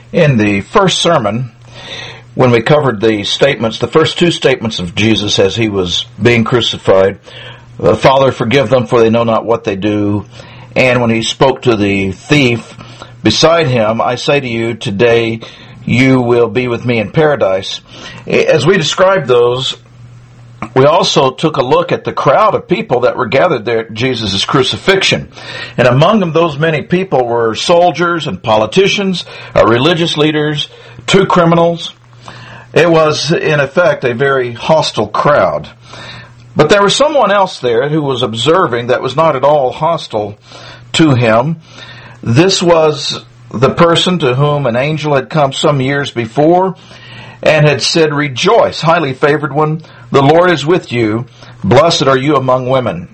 In the first sermon, when we covered the first two statements of Jesus as he was being crucified, Father, forgive them, for they know not what they do. And when he spoke to the thief beside him, I say to you, today you will be with me in paradise. As we described those, we also took a look at the crowd of people that were gathered there at Jesus' crucifixion. And among them, those many people were soldiers and politicians, religious leaders, two criminals. It was, in effect, a very hostile crowd. But there was someone else there who was observing that was not at all hostile to him. This was the person to whom an angel had come some years before and had said, "Rejoice, highly favored one, the Lord is with you. Blessed are you among women."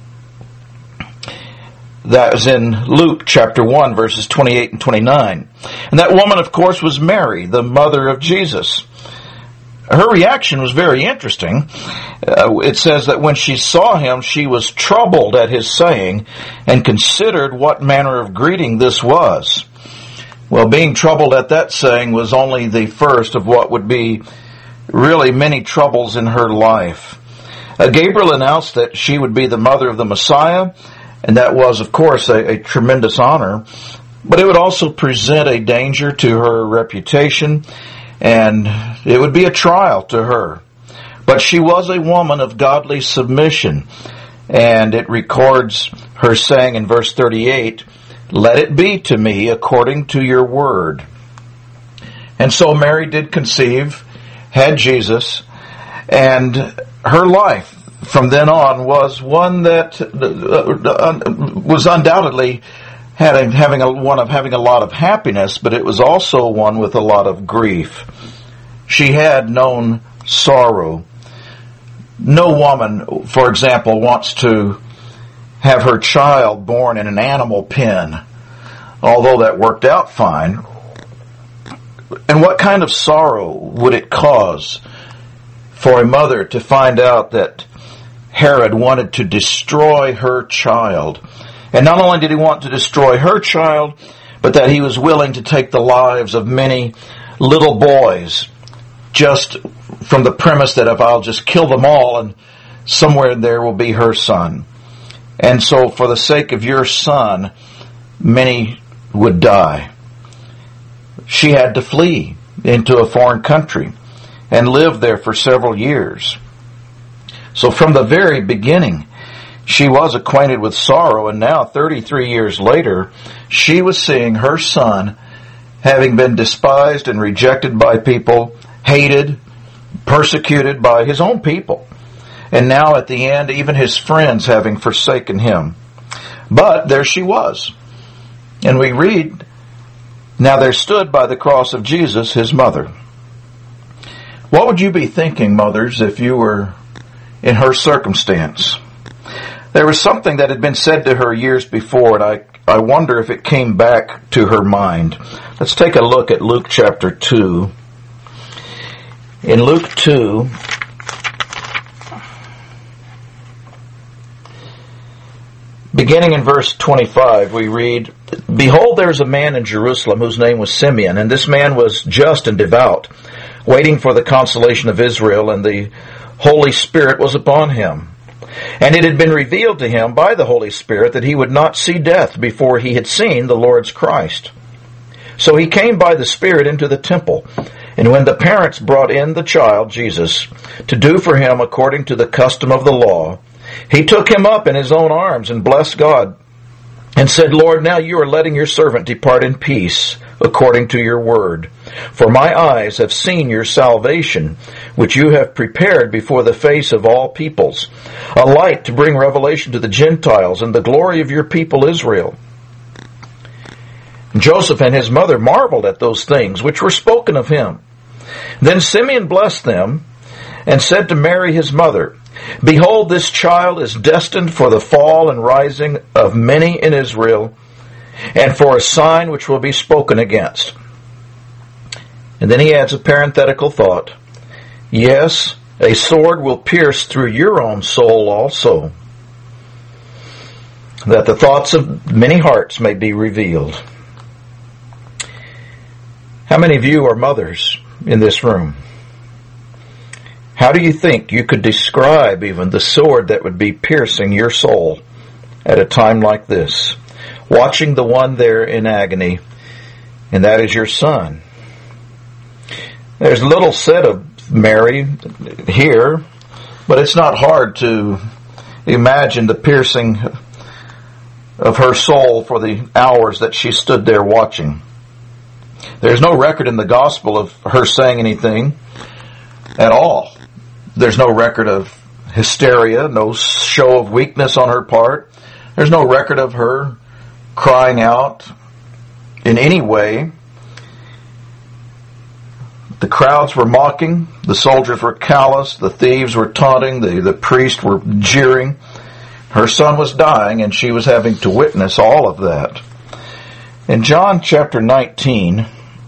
That was in Luke chapter 1, verses 28 and 29. And that woman, of course, was Mary, the mother of Jesus. Her reaction was very interesting. It says that when she saw him, she was troubled at his saying and considered what manner of greeting this was. Well, being troubled at that saying was only the first of what would be really many troubles in her life. Gabriel announced that she would be the mother of the Messiah, and that was, of course, a tremendous honor, but it would also present a danger to her reputation, and it would be a trial to her. But she was a woman of godly submission, and it records her saying in verse 38, "Let it be to me according to your word." And so Mary did conceive, had Jesus, and her life from then on was one that was undoubtedly having a lot of happiness, but it was also one with a lot of grief. She had known sorrow. No woman, for example, wants to have her child born in an animal pen, although that worked out fine. And what kind of sorrow would it cause for a mother to find out that Herod wanted to destroy her child? And not only did he want to destroy her child, but that he was willing to take the lives of many little boys, just from the premise that if I'll just kill them all and somewhere there will be her son. And so for the sake of your son, many would die. She had to flee into a foreign country and live there for several years. So from the very beginning, she was acquainted with sorrow, and now 33 years later, she was seeing her son having been despised and rejected by people, hated, persecuted by his own people. And now at the end, even his friends having forsaken him. But there she was. And we read, "Now there stood by the cross of Jesus his mother." What would you be thinking, mothers, if you were in her circumstance? There was something that had been said to her years before, and I wonder if it came back to her mind. Let's take a look at Luke chapter 2. In Luke 2, beginning in verse 25, we read, "Behold, there is a man in Jerusalem whose name was Simeon, and this man was just and devout, waiting for the consolation of Israel, and the Holy Spirit was upon him. And it had been revealed to him by the Holy Spirit that he would not see death before he had seen the Lord's Christ. So he came by the Spirit into the temple, and when the parents brought in the child, Jesus, to do for him according to the custom of the law, he took him up in his own arms and blessed God, and said, Lord, now you are letting your servant depart in peace, according to your word. For my eyes have seen your salvation, which you have prepared before the face of all peoples, a light to bring revelation to the Gentiles, and the glory of your people Israel. Joseph and his mother marveled at those things which were spoken of him. Then Simeon blessed them, and said to Mary his mother, Behold, this child is destined for the fall and rising of many in Israel, and for a sign which will be spoken against. And then he adds a parenthetical thought. Yes, a sword will pierce through your own soul also, that the thoughts of many hearts may be revealed. How many of you are mothers in this room? How do you think you could describe even the sword that would be piercing your soul at a time like this? Watching the one there in agony, and that is your son. There's little said of Mary here, but it's not hard to imagine the piercing of her soul for the hours that she stood there watching. There's no record in the gospel of her saying anything at all. There's no record of hysteria, no show of weakness on her part. There's no record of her crying out in any way. The crowds were mocking, the soldiers were callous, the thieves were taunting, the priests were jeering. Her son was dying, and she was having to witness all of that. In John chapter 19,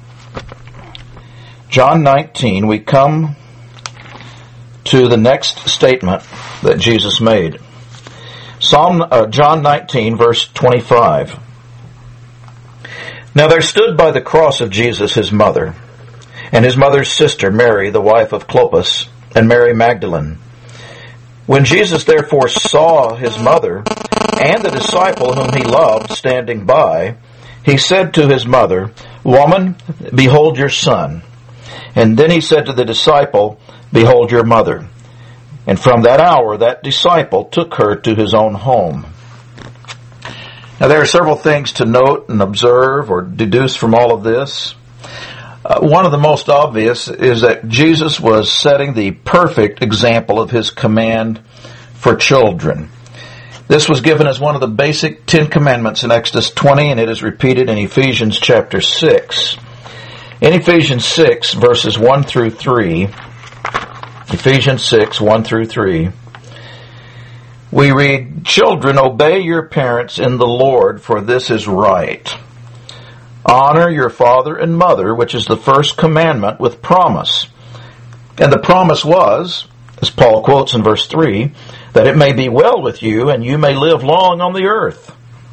we come to the next statement that Jesus made. John 19, verse 25. Now there stood by the cross of Jesus his mother, and his mother's sister Mary, the wife of Clopas, and Mary Magdalene. When Jesus therefore saw his mother and the disciple whom he loved standing by, he said to his mother, Woman, behold your son. And then he said to the disciple, Behold your mother. And from that hour that disciple took her to his own home. Now there are several things to note and observe or deduce from all of this. One of the most obvious is that Jesus was setting the perfect example of his command for children. This was given as one of the basic 10 commandments in Exodus 20, and it is repeated in Ephesians chapter 6. In Ephesians 6, verses 1 through 3, Ephesians 6, 1 through 3, we read, Children, obey your parents in the Lord, for this is right. Honor your father and mother, which is the first commandment with promise. And the promise was, as Paul quotes in verse 3, that it may be well with you and you may live long on the earth.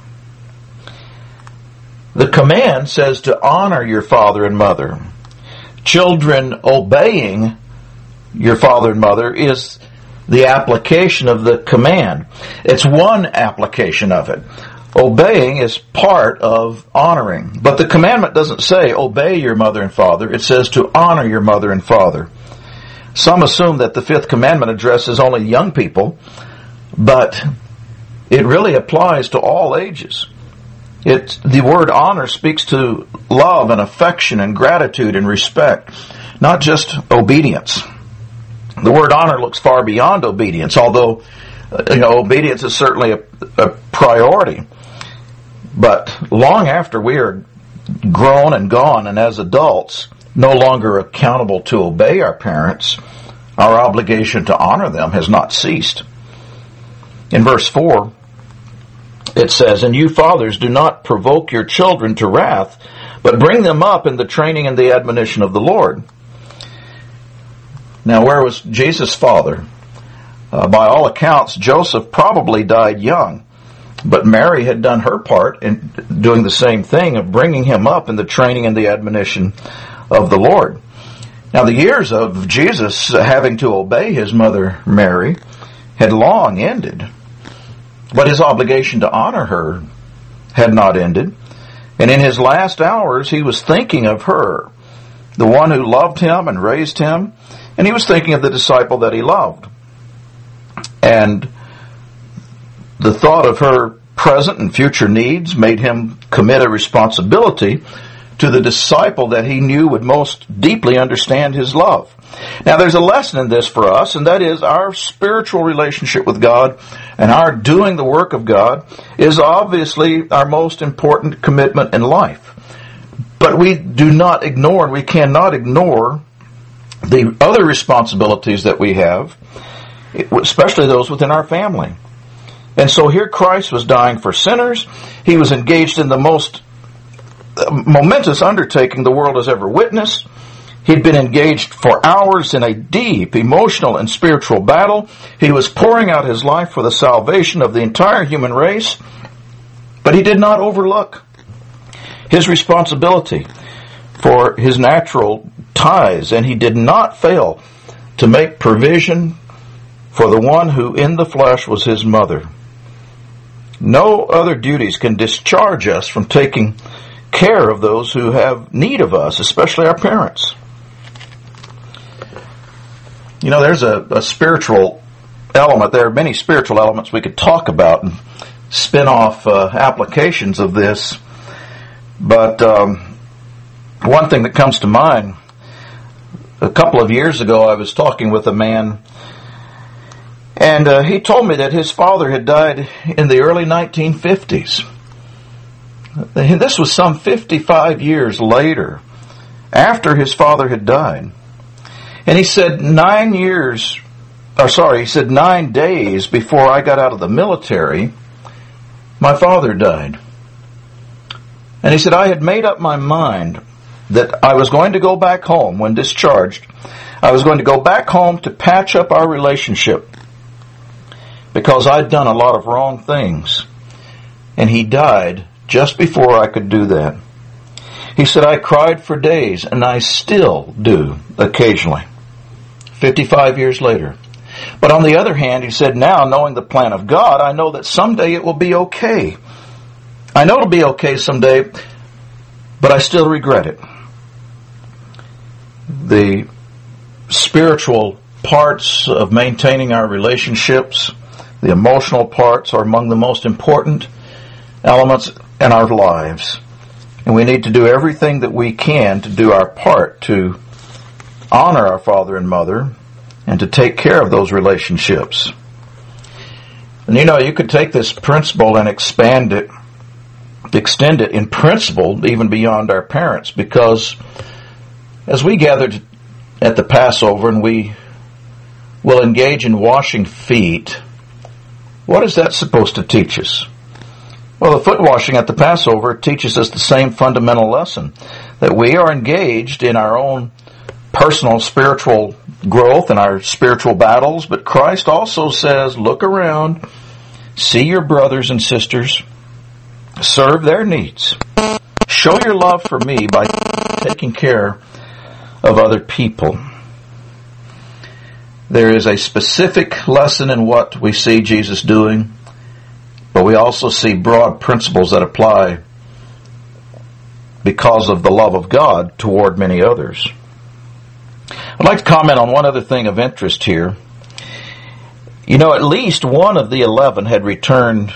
The command says to honor your father and mother. Children obeying your father and mother is the application of the command. It's one application of it. Obeying is part of honoring. But the commandment doesn't say, obey your mother and father. It says to honor your mother and father. Some assume that the fifth commandment addresses only young people, but it really applies to all ages. The word honor speaks to love and affection and gratitude and respect, not just obedience. The word honor looks far beyond obedience, although obedience is certainly a priority. But long after we are grown and gone and as adults, no longer accountable to obey our parents, our obligation to honor them has not ceased. In verse 4, it says, And you fathers do not provoke your children to wrath, but bring them up in the training and the admonition of the Lord. Now, where was Jesus' father? By all accounts, Joseph probably died young. But Mary had done her part in doing the same thing of bringing him up in the training and the admonition of the Lord. Now, the years of Jesus having to obey his mother Mary had long ended, but his obligation to honor her had not ended. And in his last hours, he was thinking of her, the one who loved him and raised him, and he was thinking of the disciple that he loved. And the thought of her present and future needs made him commit a responsibility to the disciple that he knew would most deeply understand his love. Now, there's a lesson in this for us, and that is our spiritual relationship with God and our doing the work of God is obviously our most important commitment in life. But we do not ignore, and we cannot ignore the other responsibilities that we have, especially those within our family. And so here Christ was dying for sinners. He was engaged in the most momentous undertaking the world has ever witnessed. He'd been engaged for hours in a deep emotional and spiritual battle. He was pouring out his life for the salvation of the entire human race. But he did not overlook his responsibility for his natural ties, and he did not fail to make provision for the one who in the flesh was his mother. No other duties can discharge us from taking care of those who have need of us, especially our parents. You know, there's a spiritual element. There are many spiritual elements we could talk about and spin off applications of this. But one thing that comes to mind, a couple of years ago I was talking with a man, and he told me that his father had died in the early 1950s. This was some 55 years later, after his father had died. And he said 9 days before I got out of the military, my father died. And he said, I had made up my mind that I was going to go back home when discharged. I was going to go back home to patch up our relationship because I'd done a lot of wrong things. And he died just before I could do that. He said, I cried for days, and I still do occasionally, 55 years later. But on the other hand, he said, now knowing the plan of God, I know that someday it will be okay. I know it'll be okay someday, but I still regret it. The spiritual parts of maintaining our relationships, the emotional parts, are among the most important elements in our lives. And we need to do everything that we can to do our part to honor our father and mother and to take care of those relationships. And you know, you could take this principle and extend it in principle even beyond our parents, because as we gathered at the Passover and we will engage in washing feet, what is that supposed to teach us? Well, the foot washing at the Passover teaches us the same fundamental lesson, that we are engaged in our own personal spiritual growth and our spiritual battles, but Christ also says, look around, see your brothers and sisters, serve their needs. Show your love for me by taking care of other people. There is a specific lesson in what we see Jesus doing, but we also see broad principles that apply because of the love of God toward many others. I'd like to comment on one other thing of interest here. You know, at least one of the 11 had returned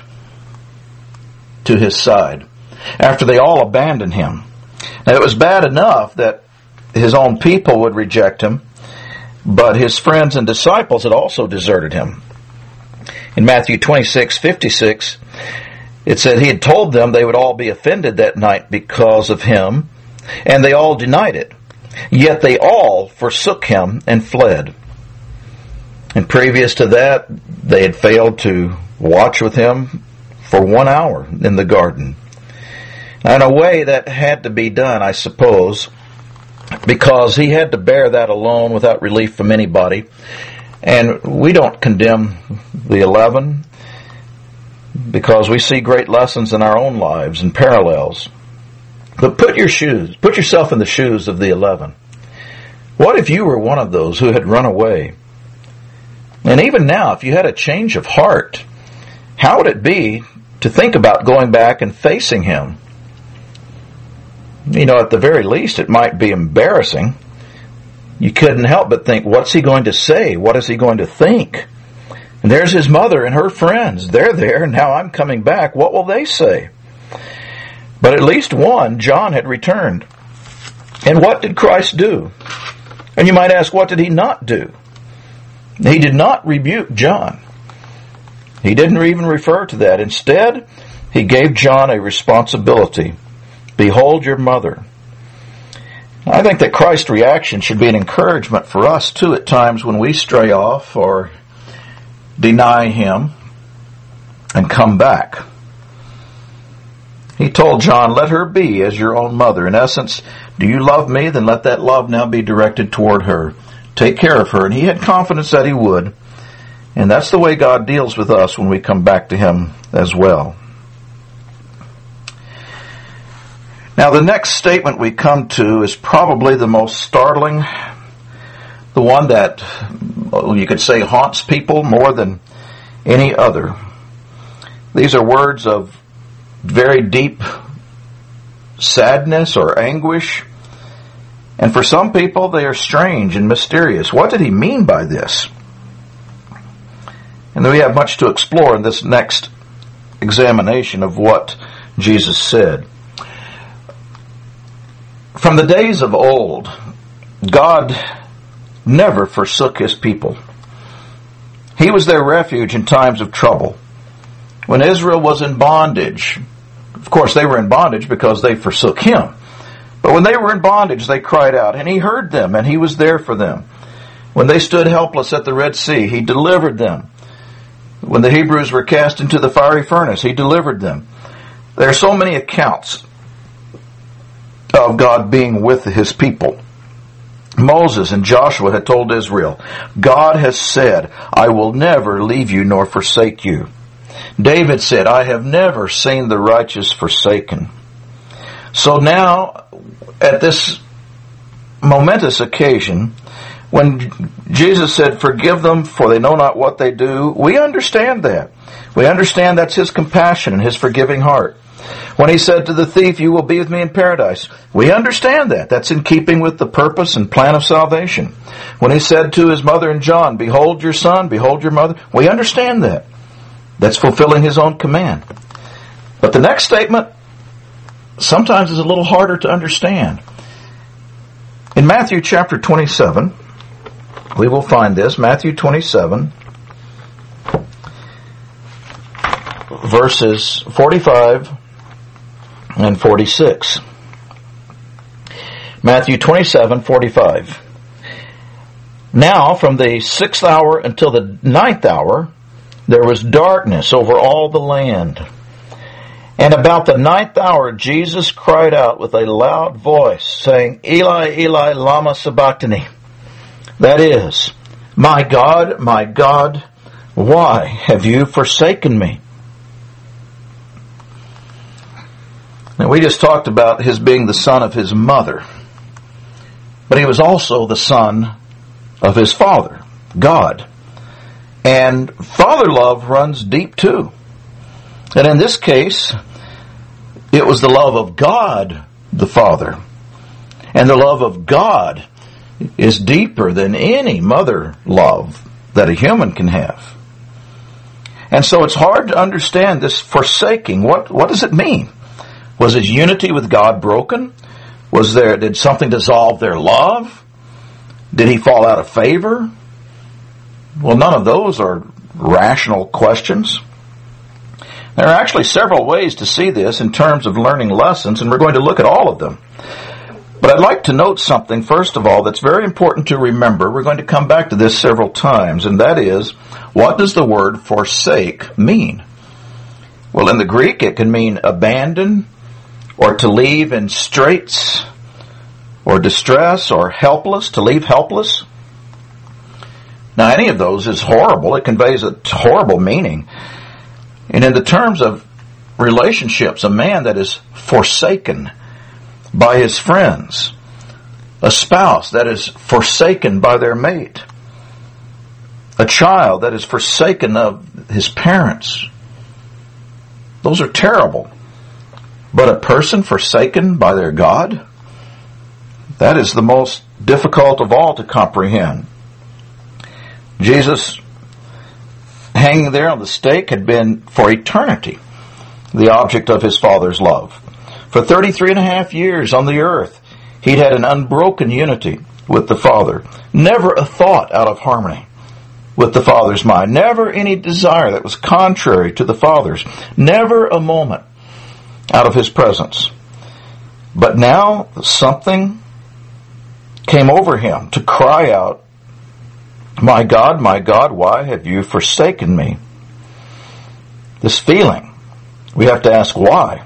to his side after they all abandoned him. Now, it was bad enough that his own people would reject him, but his friends and disciples had also deserted him. In Matthew 26:56, it said he had told them they would all be offended that night because of him, and they all denied it. Yet they all forsook him and fled. And previous to that, they had failed to watch with him for 1 hour in the garden. Now, in a way, that had to be done, I suppose, because he had to bear that alone without relief from anybody. And we don't condemn the 11 because we see great lessons in our own lives and parallels. But put yourself in the shoes of the 11. What if you were one of those who had run away? And even now, if you had a change of heart, how would it be to think about going back and facing him? You know, at the very least, it might be embarrassing. You couldn't help but think, what's he going to say? What is he going to think? And there's his mother and her friends. They're there. Now I'm coming back. What will they say? But at least one, John, had returned. And what did Christ do? And you might ask, what did he not do? He did not rebuke John. He didn't even refer to that. Instead, he gave John a responsibility. Behold your mother. I think that Christ's reaction should be an encouragement for us, too, at times when we stray off or deny him and come back. He told John, let her be as your own mother. In essence, do you love me? Then let that love now be directed toward her. Take care of her. And he had confidence that he would. And that's the way God deals with us when we come back to him as well. Now, the next statement we come to is probably the most startling, the one that you could say haunts people more than any other. These are words of very deep sadness or anguish, and for some people they are strange and mysterious. What did he mean by this? And then we have much to explore in this next examination of what Jesus said. From the days of old, God never forsook his people. He was their refuge in times of trouble. When Israel was in bondage, of course they were in bondage because they forsook him. But when they were in bondage, they cried out, and he heard them, and he was there for them. When they stood helpless at the Red Sea, he delivered them. When the Hebrews were cast into the fiery furnace, he delivered them. There are so many accounts of God being with his people. Moses and Joshua had told Israel, God has said, I will never leave you nor forsake you. David said, I have never seen the righteous forsaken. So now, at this momentous occasion, when Jesus said, forgive them for they know not what they do, we understand that. We understand that's his compassion and his forgiving heart. When he said to the thief, you will be with me in paradise, we understand that. That's in keeping with the purpose and plan of salvation. When he said to his mother and John, behold your son, behold your mother, we understand that. That's fulfilling his own command. But the next statement sometimes is a little harder to understand. In Matthew chapter 27, we will find this, Matthew 27, verses 45 and 46. Matthew 27:45. Now from the 6th hour until the 9th hour, there was darkness over all the land. And about the 9th hour, Jesus cried out with a loud voice, saying, Eli, Eli, lama sabachthani. That is, my God, why have you forsaken me? Now, we just talked about his being the son of his mother, but he was also the son of his father, God. And father love runs deep too. And in this case, it was the love of God, the Father. And the love of God is deeper than any mother love that a human can have. And so it's hard to understand this forsaking. What does it mean? Was his unity with God broken? Did something dissolve their love? Did he fall out of favor? Well, none of those are rational questions. There are actually several ways to see this in terms of learning lessons, and we're going to look at all of them. But I'd like to note something, first of all, that's very important to remember. We're going to come back to this several times, and that is, what does the word forsake mean? Well, in the Greek, it can mean abandon, or to leave in straits, or distress, or helpless, to leave helpless. Now, any of those is horrible. It conveys a horrible meaning. And in the terms of relationships, a man that is forsaken by his friends, a spouse that is forsaken by their mate, a child that is forsaken of his parents, those are terrible. But a person forsaken by their God, that is the most difficult of all to comprehend. Jesus, hanging there on the stake, had been for eternity the object of his Father's love. For 33.5 years on the earth, he'd had an unbroken unity with the Father. Never a thought out of harmony with the Father's mind. Never any desire that was contrary to the Father's. Never a moment out of his presence. But now something came over him to cry out, my God, why have you forsaken me? This feeling, we have to ask why.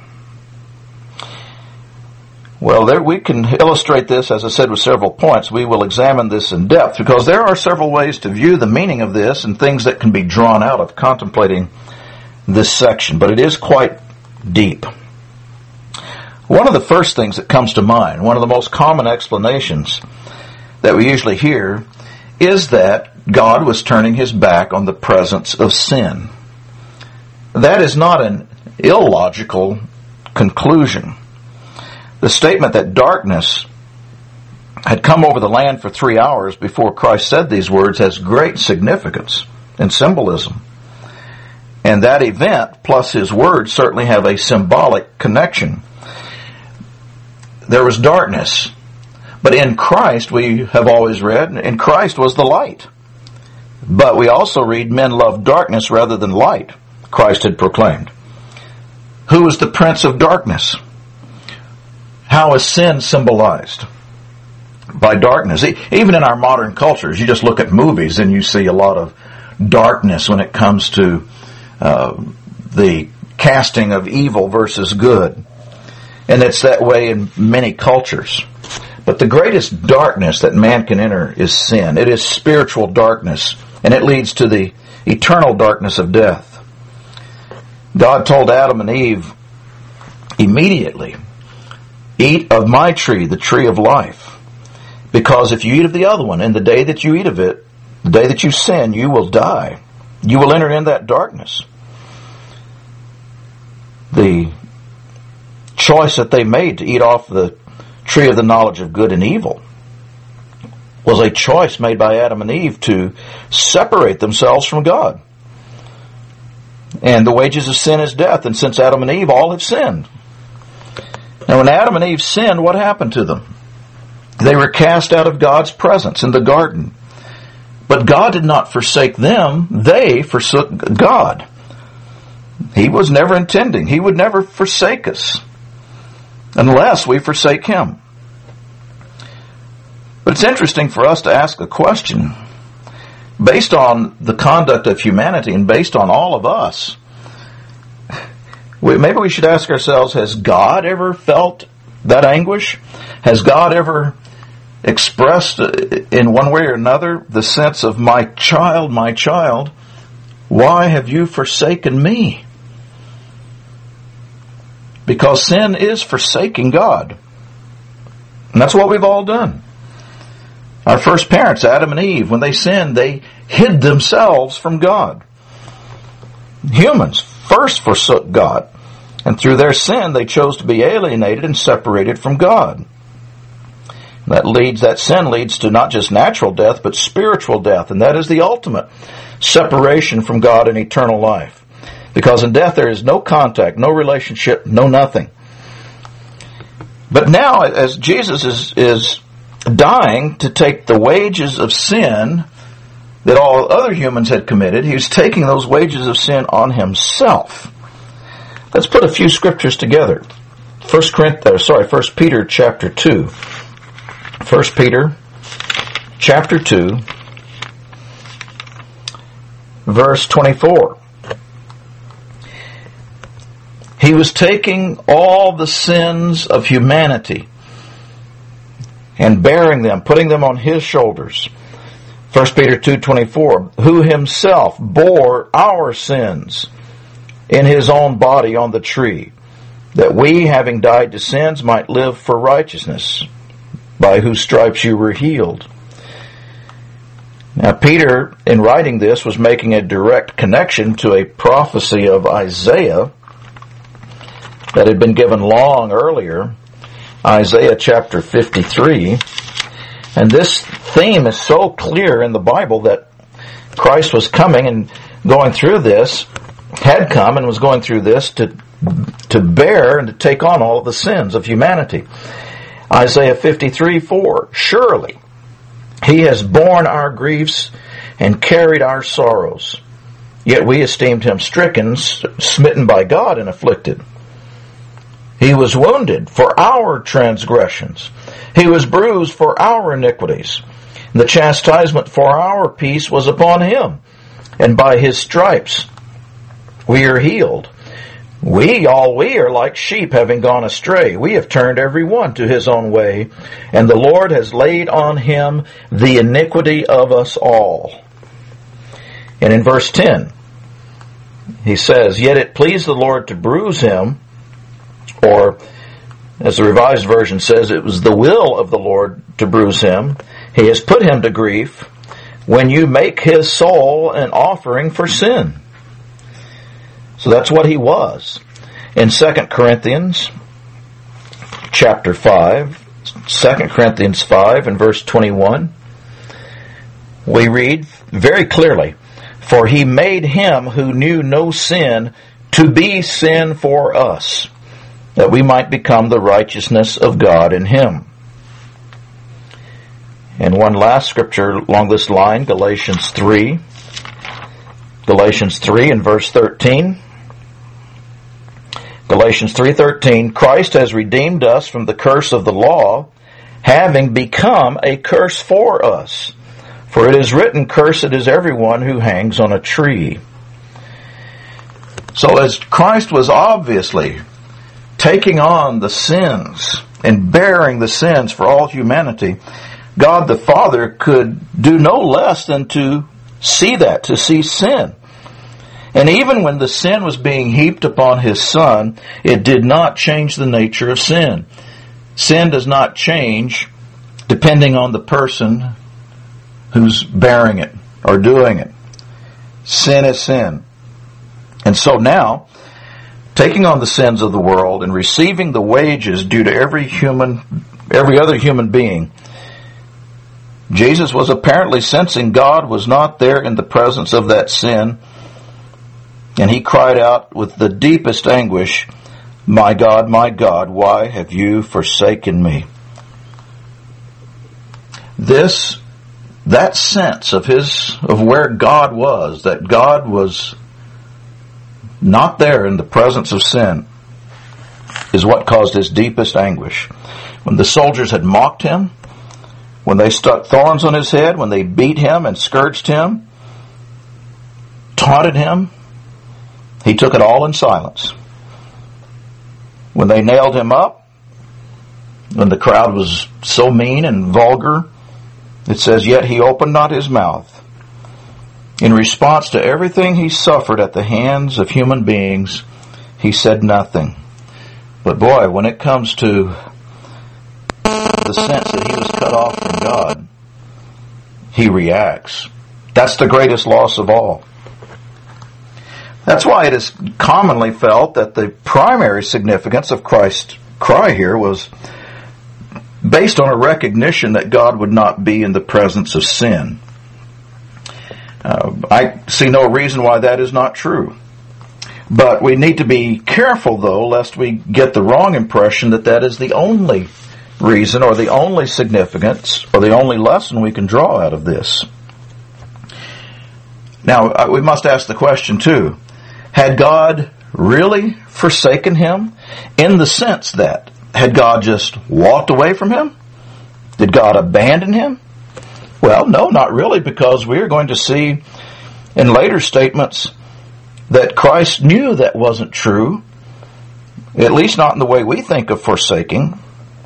Well, we can illustrate this, as I said, with several points. We will examine this in depth because there are several ways to view the meaning of this and things that can be drawn out of contemplating this section, but it is quite deep. One of the first things that comes to mind, one of the most common explanations that we usually hear, is that God was turning his back on the presence of sin. That is not an illogical conclusion. The statement that darkness had come over the land for 3 hours before Christ said these words has great significance and symbolism. And that event plus his words certainly have a symbolic connection. There was darkness, but in Christ, we have always read, in Christ was the light. But we also read, men love darkness rather than light, Christ had proclaimed. Who is the prince of darkness? How is sin symbolized? By darkness. Even in our modern cultures, you just look at movies and you see a lot of darkness when it comes to the casting of evil versus good. And it's that way in many cultures. But the greatest darkness that man can enter is sin. It is spiritual darkness, and it leads to the eternal darkness of death. God told Adam and Eve immediately, eat of my tree, the tree of life. Because if you eat of the other one, and the day that you eat of it, the day that you sin, you will die. You will enter in that darkness. The choice that they made to eat off the tree of the knowledge of good and evil was a choice made by Adam and Eve to separate themselves from God. And the wages of sin is death, and since Adam and Eve all have sinned. And when Adam and Eve sinned, what happened to them? They were cast out of God's presence in the garden. But God did not forsake them. They forsook God. He was never intending. He would never forsake us unless we forsake him. But it's interesting for us to ask a question. Based on the conduct of humanity and based on all of us, maybe we should ask ourselves, has God ever felt that anguish? Has God ever expressed in one way or another the sense of, my child, why have you forsaken me? Because sin is forsaking God. And that's what we've all done. Our first parents, Adam and Eve, when they sinned, they hid themselves from God. Humans first forsook God. And through their sin, they chose to be alienated and separated from God. That sin leads to not just natural death, but spiritual death. And that is the ultimate separation from God in eternal life. Because in death there is no contact, no relationship, no nothing. But now, as Jesus is dying to take the wages of sin that all other humans had committed, he was taking those wages of sin on himself. Let's put a few scriptures together. 1 Peter chapter 2. 1 Peter chapter 2, verse 24. He was taking all the sins of humanity and bearing them, putting them on his shoulders. 1 Peter 2:24, who himself bore our sins in his own body on the tree, that we, having died to sins, might live for righteousness, by whose stripes you were healed. Now, Peter, in writing this, was making a direct connection to a prophecy of Isaiah that had been given long earlier, Isaiah chapter 53. And this theme is so clear in the Bible that Christ was coming and going through this, had come and was going through this to bear and to take on all of the sins of humanity. Isaiah 53:4, surely he has borne our griefs and carried our sorrows, yet we esteemed him stricken, smitten by God, and afflicted. He was wounded for our transgressions. He was bruised for our iniquities. The chastisement for our peace was upon him, and by his stripes we are healed. We are like sheep having gone astray. We have turned every one to his own way, and the Lord has laid on him the iniquity of us all. And in verse 10, he says, yet it pleased the Lord to bruise him, or As the Revised Version says, it was the will of the Lord to bruise him. He has put him to grief when you make his soul an offering for sin. So that's what he was. In 2 Corinthians chapter 5, 2 Corinthians 5 and verse 21, we read very clearly, "For he made him who knew no sin to be sin for us, that we might become the righteousness of God in him." And one last scripture along this line, Galatians 3. Galatians 3 and verse 13. Galatians 3:13, "Christ has redeemed us from the curse of the law, having become a curse for us. For it is written, cursed is everyone who hangs on a tree." So as Christ was obviously taking on the sins and bearing the sins for all humanity, God the Father could do no less than to see that, to see sin. And even when the sin was being heaped upon his Son, it did not change the nature of sin. Sin does not change depending on the person who's bearing it or doing it. Sin is sin. And so now, taking on the sins of the world and receiving the wages due to every other human being, Jesus was apparently sensing God was not there in the presence of that sin, and he cried out with the deepest anguish, my God, why have you forsaken me?" That sense of where God was, that God was not there in the presence of sin, is what caused his deepest anguish. When the soldiers had mocked him, when they stuck thorns on his head, when they beat him and scourged him, taunted him, he took it all in silence. When they nailed him up, when the crowd was so mean and vulgar, it says, yet he opened not his mouth. In response to everything he suffered at the hands of human beings, he said nothing. But boy, when it comes to the sense that he was cut off from God, he reacts. That's the greatest loss of all. That's why it is commonly felt that the primary significance of Christ's cry here was based on a recognition that God would not be in the presence of sin. I see no reason why that is not true. But we need to be careful, though, lest we get the wrong impression that that is the only reason or the only significance or the only lesson we can draw out of this. Now, we must ask the question, too. Had God really forsaken him? In the sense that, had God just walked away from him? Did God abandon him? Well, no, not really, because we're going to see in later statements that Christ knew that wasn't true, at least not in the way we think of forsaking.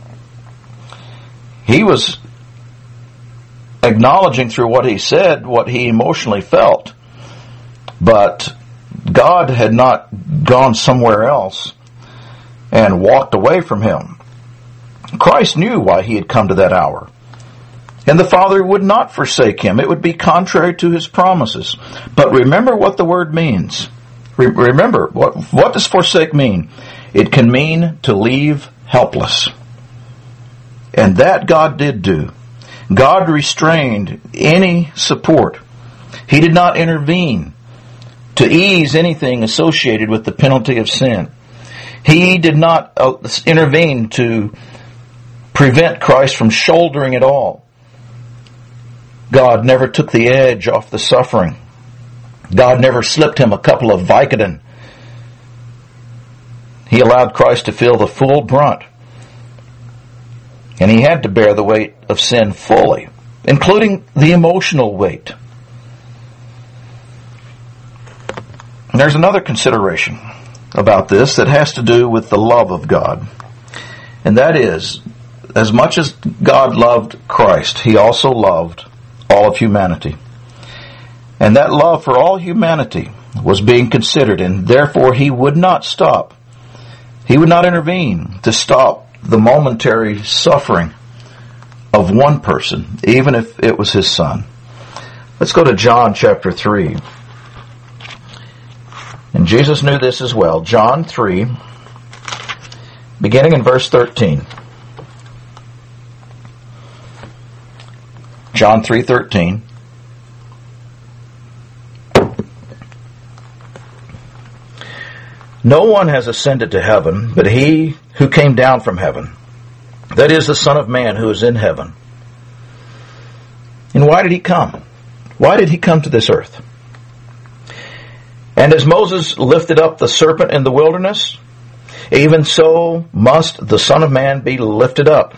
He was acknowledging through what he said what he emotionally felt, but God had not gone somewhere else and walked away from him. Christ knew why he had come to that hour. And the Father would not forsake him. It would be contrary to his promises. But remember what the word means. Remember, what does forsake mean? It can mean to leave helpless. And that God did do. God restrained any support. He did not intervene to ease anything associated with the penalty of sin. He did not intervene to prevent Christ from shouldering it all. God never took the edge off the suffering. God never slipped him a couple of Vicodin. He allowed Christ to feel the full brunt. And he had to bear the weight of sin fully, including the emotional weight. And there's another consideration about this that has to do with the love of God. And that is, as much as God loved Christ, he also loved all of humanity. And that love for all humanity was being considered, and therefore he would not stop. He would not intervene to stop the momentary suffering of one person, even if it was his son. Let's go to John chapter 3. And Jesus knew this as well. John 3, beginning in verse 13. John 3:13. No one has ascended to heaven, but he who came down from heaven, that is the Son of Man who is in heaven. And why did he come? Why did he come to this earth? And as Moses lifted up the serpent in the wilderness, even so must the Son of Man be lifted up,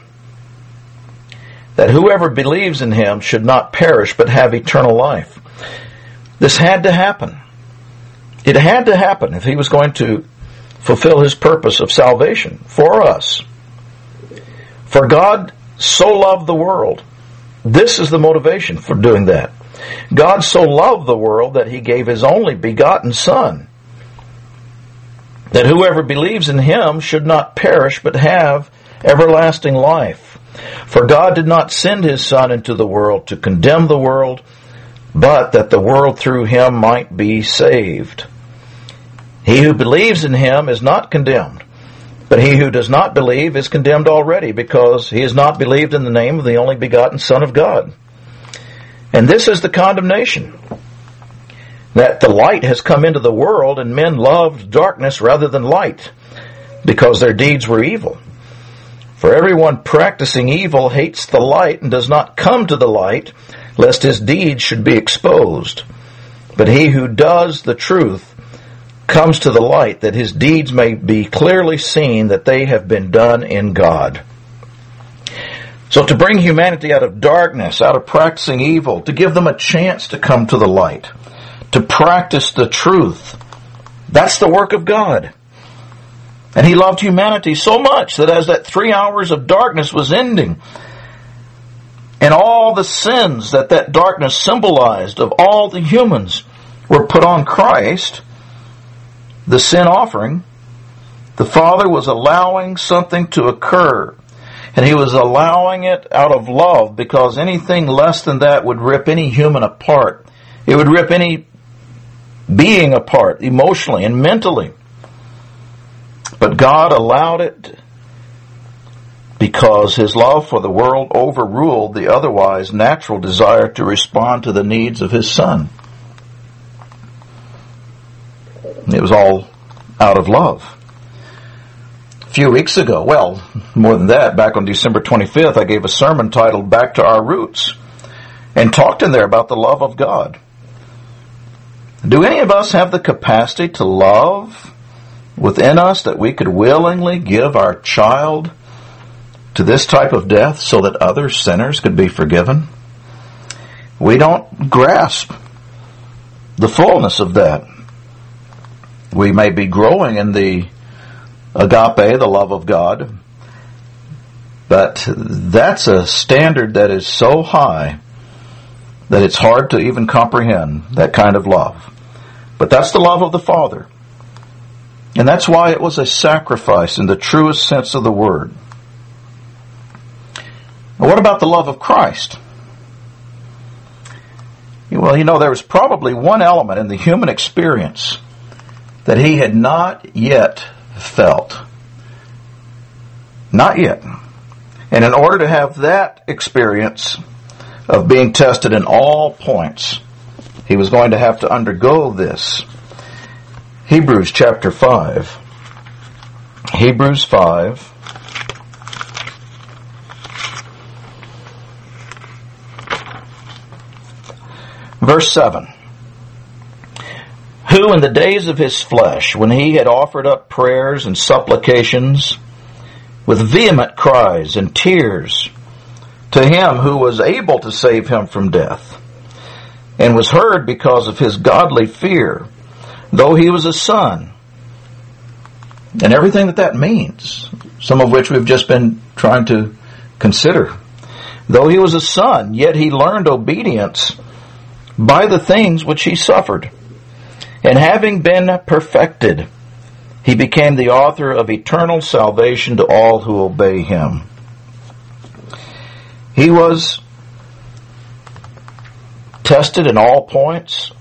that whoever believes in him should not perish but have eternal life. This had to happen. It had to happen if he was going to fulfill his purpose of salvation for us. For God so loved the world. This is the motivation for doing that. God so loved the world that he gave his only begotten Son, that whoever believes in him should not perish but have everlasting life. For God did not send his Son into the world to condemn the world, but that the world through him might be saved. He who believes in him is not condemned, but he who does not believe is condemned already, because he has not believed in the name of the only begotten Son of God. And this is the condemnation, that the light has come into the world, and men loved darkness rather than light, because their deeds were evil. For everyone practicing evil hates the light and does not come to the light, lest his deeds should be exposed. But he who does the truth comes to the light, that his deeds may be clearly seen that they have been done in God. So to bring humanity out of darkness, out of practicing evil, to give them a chance to come to the light, to practice the truth, that's the work of God. And he loved humanity so much that as that 3 hours of darkness was ending, and all the sins that that darkness symbolized of all the humans were put on Christ, the sin offering, the Father was allowing something to occur. And he was allowing it out of love, because anything less than that would rip any human apart. It would rip any being apart, emotionally and mentally. But God allowed it because his love for the world overruled the otherwise natural desire to respond to the needs of his Son. It was all out of love. A few weeks ago, well, more than that, back on December 25th, I gave a sermon titled Back to Our Roots, and talked in there about the love of God. Do any of us have the capacity to love within us that we could willingly give our child to this type of death so that other sinners could be forgiven? We don't grasp the fullness of that. We may be growing in the agape, the love of God, but that's a standard that is so high that it's hard to even comprehend that kind of love. But that's the love of the Father. And that's why it was a sacrifice in the truest sense of the word. Now, what about the love of Christ? Well, there was probably one element in the human experience that he had not yet felt. Not yet. And in order to have that experience of being tested in all points, he was going to have to undergo this. Hebrews chapter 5. Hebrews 5. Verse 7. Who in the days of his flesh, when he had offered up prayers and supplications with vehement cries and tears to him who was able to save him from death, and was heard because of his godly fear, though he was a son, and everything that means, some of which we've just been trying to consider. Though he was a son, yet he learned obedience by the things which he suffered. And having been perfected, He became the author of eternal salvation to all who obey him. He was tested in all points,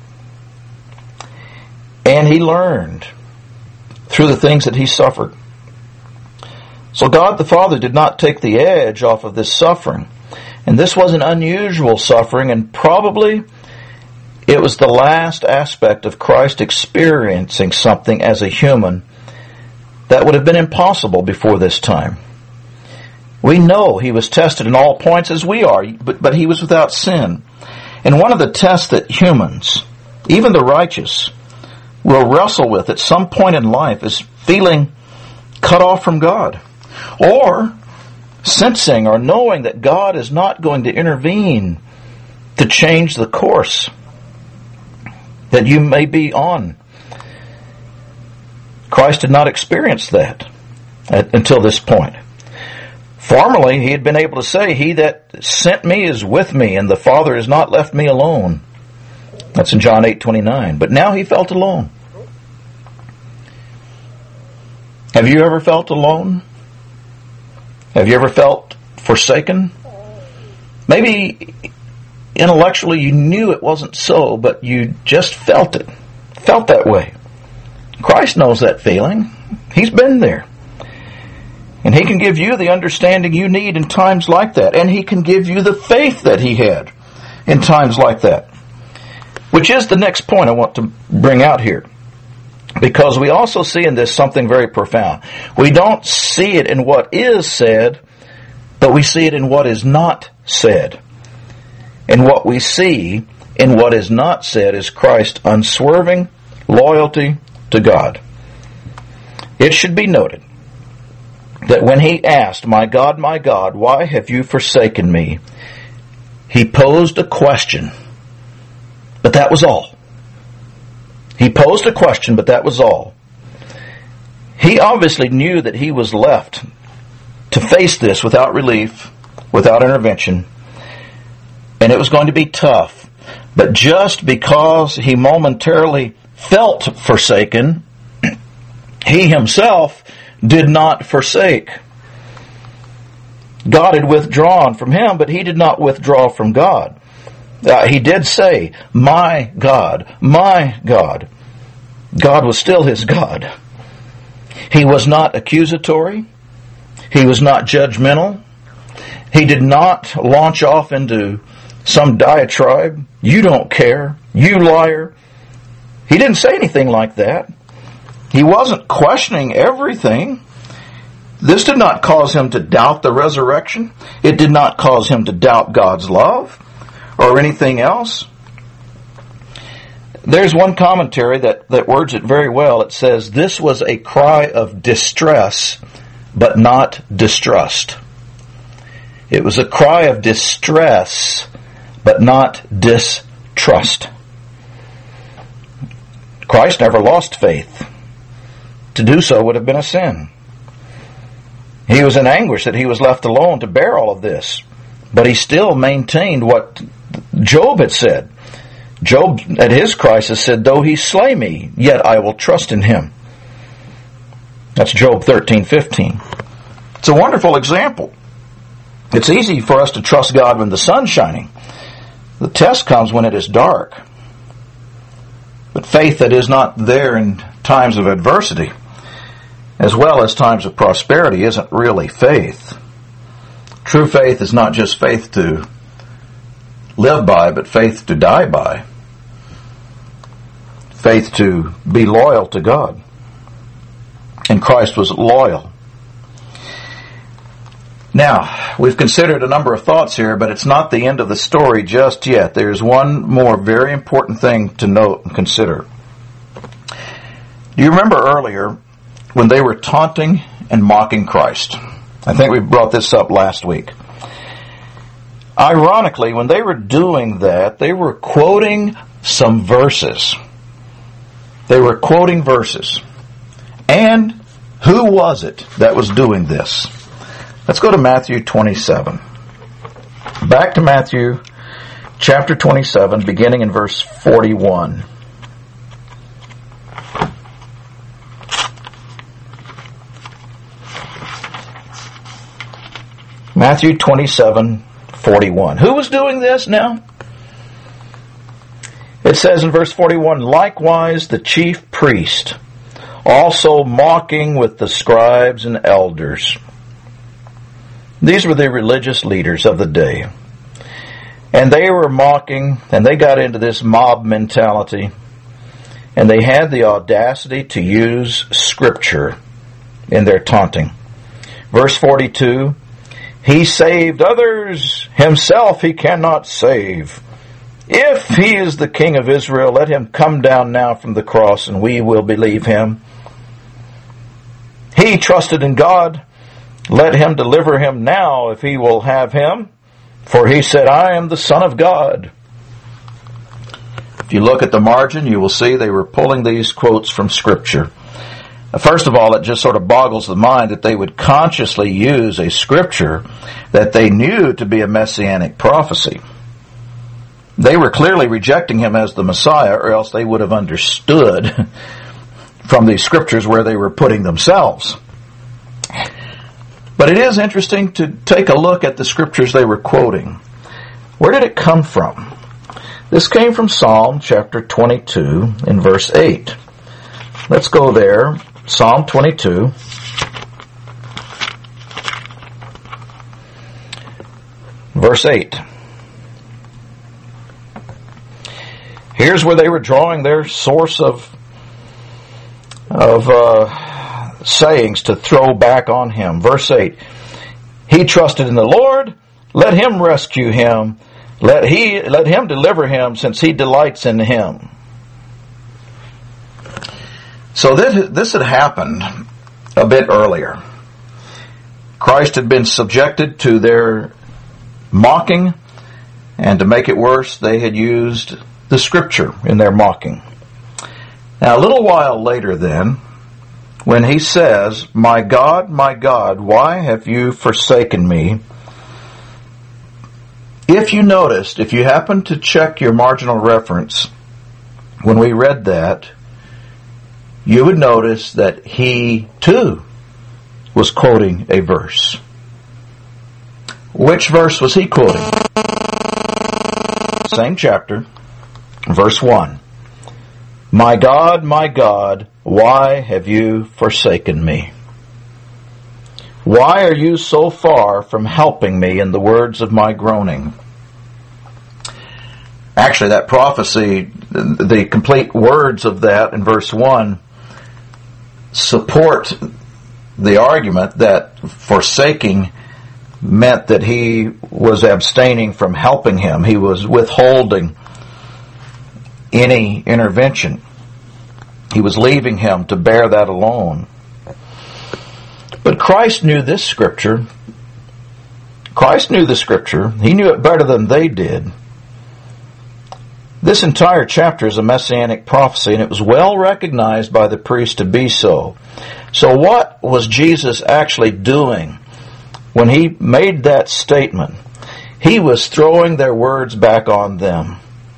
and he learned through the things that he suffered. So God the Father did not take the edge off of this suffering. And this was an unusual suffering, and probably it was the last aspect of Christ experiencing something as a human that would have been impossible before this time. We know he was tested in all points as we are, but he was without sin. And one of the tests that humans, even the righteous, will wrestle with at some point in life is feeling cut off from God, or sensing or knowing that God is not going to intervene to change the course that you may be on. Christ did not experience that until this point. Formerly, he had been able to say, "He that sent me is with me, and the Father has not left me alone." That's in John 8:29. But now he felt alone. Have you ever felt alone? Have you ever felt forsaken? Maybe intellectually you knew it wasn't so, but you just felt it. Felt that way. Christ knows that feeling. He's been there. And he can give you the understanding you need in times like that. And he can give you the faith that he had in times like that. Which is the next point I want to bring out here. Because we also see in this something very profound. We don't see it in what is said, but we see it in what is not said. And what we see in what is not said is Christ's unswerving loyalty to God. It should be noted that when he asked, my God, why have you forsaken me?" he posed a question, but that was all. He posed a question, but that was all. He obviously knew that he was left to face this without relief, without intervention, and it was going to be tough. But just because he momentarily felt forsaken, he himself did not forsake. God had withdrawn from him, but he did not withdraw from God. He did say, my God, my God. God was still his God. He was not accusatory. He was not judgmental. He did not launch off into some diatribe. You don't care. You liar. He didn't say anything like that. He wasn't questioning everything. This did not cause him to doubt the resurrection. It did not cause him to doubt God's love or anything else. There's one commentary that words it very well. It says, this was a cry of distress, but not distrust. It was a cry of distress, but not distrust. Christ never lost faith. To do so would have been a sin. He was in anguish that he was left alone to bear all of this. But he still maintained what Job had said. Job, at his crisis, said, though he slay me, yet I will trust in him. That's Job 13:15. It's a wonderful example. It's easy for us to trust God when the sun's shining. The test comes when it is dark. But faith that is not there in times of adversity, as well as times of prosperity, isn't really faith. True faith is not just faith to live by, but faith to die by. Faith to be loyal to God. And Christ was loyal. Now, we've considered a number of thoughts here, but it's not the end of the story just yet. There's one more very important thing to note and consider. Do you remember earlier when they were taunting and mocking Christ? I think we brought this up last week. Ironically, when they were doing that, they were quoting some verses. They were quoting verses. And who was it that was doing this? Let's go to Matthew 27. Back to Matthew chapter 27, beginning in verse 41. Matthew 27:41. Who was doing this now? It says in verse 41, likewise the chief priest, also mocking with the scribes and elders. These were the religious leaders of the day. And they were mocking, and they got into this mob mentality, and they had the audacity to use Scripture in their taunting. Verse 42, he saved others, himself he cannot save. If he is the King of Israel, let him come down now from the cross, and we will believe him. He trusted in God. Let him deliver him now if he will have him. For he said, I am the Son of God. If you look at the margin, you will see they were pulling these quotes from Scripture. First of all, it just sort of boggles the mind that they would consciously use a Scripture that they knew to be a messianic prophecy. They were clearly rejecting him as the Messiah, or else they would have understood from these Scriptures where they were putting themselves. But it is interesting to take a look at the Scriptures they were quoting. Where did it come from? This came from Psalm chapter 22 in verse 8. Let's go there. Psalm 22. Verse 8. Here's where they were drawing their source of sayings to throw back on him. Verse 8. He trusted in the Lord. Let him rescue him. Let him deliver him, since he delights in him. So this had happened a bit earlier. Christ had been subjected to their mocking, and to make it worse, they had used the Scripture in their mocking. Now, a little while later then, when he says, my God, why have you forsaken me? If you noticed, if you happen to check your marginal reference, when we read that, you would notice that he, too, was quoting a verse. Which verse was he quoting? Same chapter, verse 1. My God, why have you forsaken me? Why are you so far from helping me in the words of my groaning? Actually, that prophecy, the complete words of that in verse 1 support the argument that forsaking meant that he was abstaining from helping him. He was withholding any intervention. He was leaving him to bear that alone. But Christ knew this Scripture. Christ knew the Scripture. He knew it better than they did. This entire chapter is a messianic prophecy, and it was well recognized by the priest to be so. So what was Jesus actually doing when he made that statement? He was throwing their words back on them.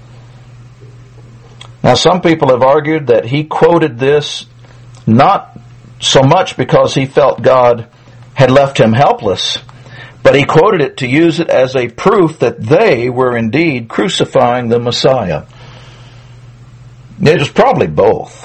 Now, some people have argued that he quoted this not so much because he felt God had left him helpless, but he quoted it to use it as a proof that they were indeed crucifying the Messiah. It was probably both.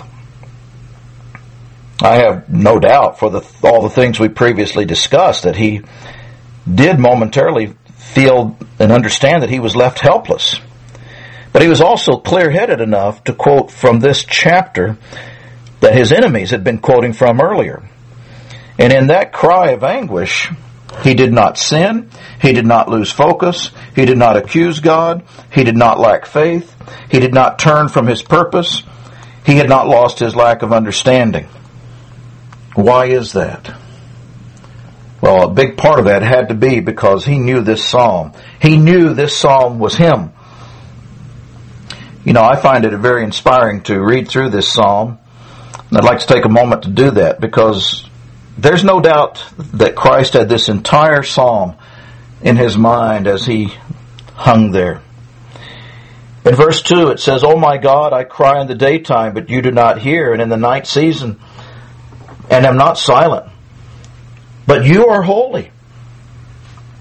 I have no doubt, for all the things we previously discussed, that he did momentarily feel and understand that he was left helpless. But he was also clear-headed enough to quote from this chapter that his enemies had been quoting from earlier. And in that cry of anguish, he did not sin, he did not lose focus, he did not accuse God, he did not lack faith, he did not turn from his purpose, he had not lost his lack of understanding. Why is that? Well, a big part of that had to be because he knew this psalm. He knew this psalm was him. You know, I find it very inspiring to read through this psalm. And I'd like to take a moment to do that because there's no doubt that Christ had this entire psalm in his mind as he hung there. In verse 2 it says, "O my God, I cry in the daytime, but you do not hear, and in the night season, and am not silent. But you are holy.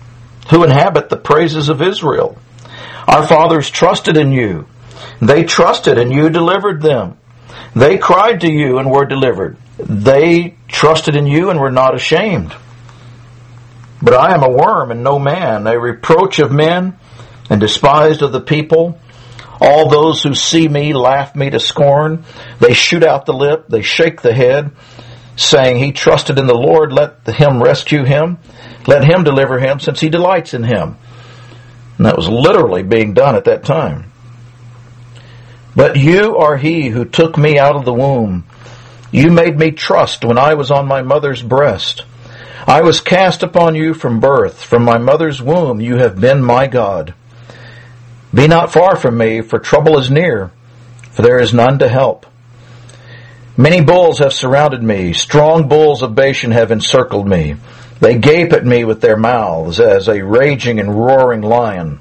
who inhabit the praises of Israel. Our fathers trusted in you. They trusted, and you delivered them. They cried to you and were delivered. They trusted in you and were not ashamed. But I am a worm and no man, a reproach of men and despised of the people. All those who see me laugh me to scorn. They shoot out the lip, they shake the head, saying, he trusted in the Lord, let him rescue him. Let him deliver him, since he delights in him. And that was literally being done at that time. But you are he who took me out of the womb. You made me trust when I was on my mother's breast. I was cast upon you from birth. From my mother's womb you have been my God. Be not far from me, for trouble is near, for there is none to help. Many bulls have surrounded me. Strong bulls of Bashan have encircled me. They gape at me with their mouths as a raging and roaring lion.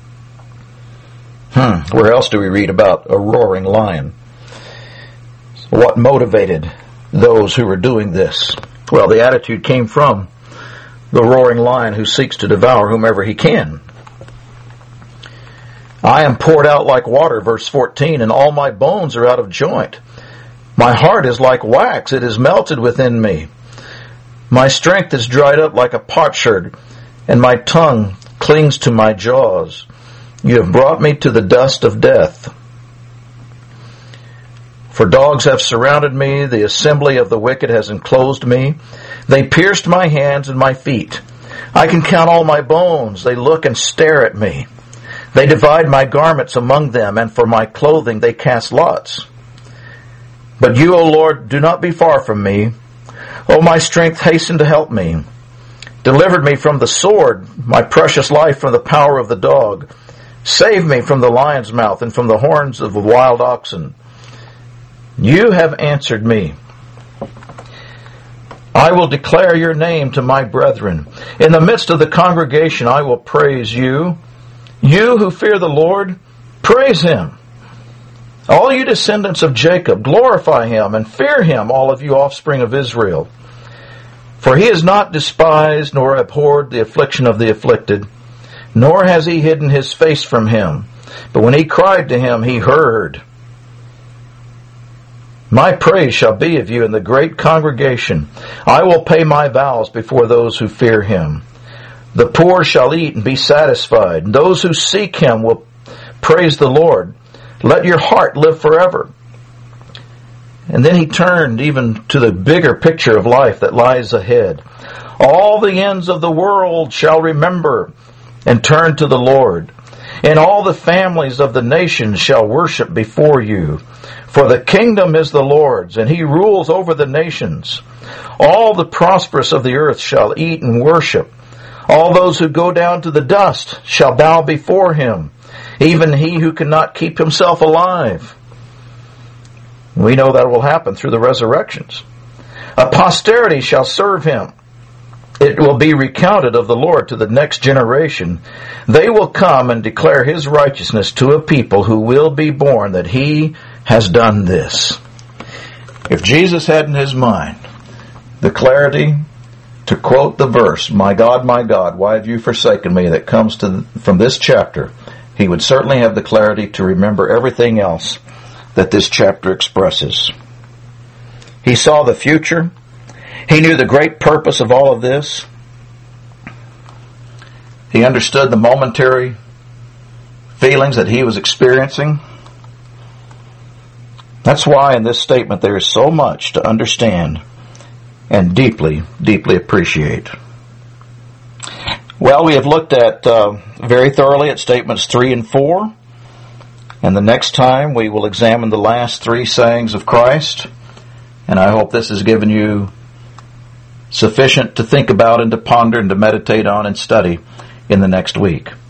Where else do we read about a roaring lion? What motivated those who were doing this? Well, the attitude came from the roaring lion who seeks to devour whomever he can. I am poured out like water, verse 14, and all my bones are out of joint. My heart is like wax, it is melted within me. My strength is dried up like a potsherd, and my tongue clings to my jaws. You have brought me to the dust of death. For dogs have surrounded me, the assembly of the wicked has enclosed me. They pierced my hands and my feet. I can count all my bones. They look and stare at me. They divide my garments among them, and for my clothing they cast lots. But you, O Lord, do not be far from me. O my strength, hasten to help me. Deliver me from the sword, my precious life from the power of the dog. Save me from the lion's mouth and from the horns of the wild oxen. You have answered me. I will declare your name to my brethren. In the midst of the congregation I will praise you. You who fear the Lord, praise him. All you descendants of Jacob, glorify him and fear him, all of you offspring of Israel. For he has not despised nor abhorred the affliction of the afflicted, nor has he hidden his face from him. But when he cried to him, he heard. My praise shall be of you in the great congregation. I will pay my vows before those who fear him. The poor shall eat and be satisfied. And those who seek him will praise the Lord. Let your heart live forever. And then he turned even to the bigger picture of life that lies ahead. All the ends of the world shall remember and turn to the Lord. And all the families of the nations shall worship before you. For the kingdom is the Lord's, and he rules over the nations. All the prosperous of the earth shall eat and worship. All those who go down to the dust shall bow before him, even he who cannot keep himself alive. We know that will happen through the resurrections. A posterity shall serve him. It will be recounted of the Lord to the next generation. They will come and declare his righteousness to a people who will be born, that he has done this. If Jesus had in his mind the clarity to quote the verse, my God, why have you forsaken me?" that comes from this chapter, he would certainly have the clarity to remember everything else that this chapter expresses. He saw the future. He knew the great purpose of all of this. He understood the momentary feelings that he was experiencing. That's why in this statement there is so much to understand and deeply, deeply appreciate. Well, we have looked at very thoroughly at statements 3 and 4. And the next time we will examine the last 3 sayings of Christ. And I hope this has given you sufficient to think about and to ponder and to meditate on and study in the next week.